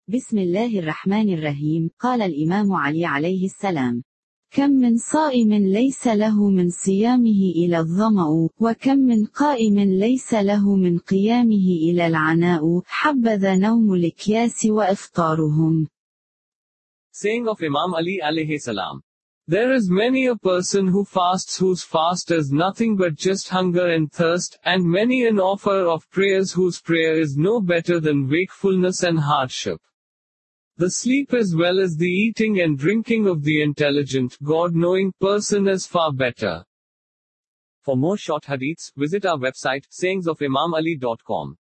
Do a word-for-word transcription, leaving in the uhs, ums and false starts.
بسم الله الرحمن الرحيم. قال الإمام علي عليه السلام: كم من صائم ليس له من صيامه إلى الظمأ، وكم من قائم ليس له من قيامه إلى العناء، حبذا نوم الإكياس وإفطارهم. Saying of Imam Ali alayhi salam. There is many a person who fasts whose fast is nothing but just hunger and thirst, and many an offer of prayers whose prayer is no better than wakefulness and hardship. The sleep as well as the eating and drinking of the intelligent, God-knowing person is far better. For more short hadiths, visit our website, sayings of imam ali dot com.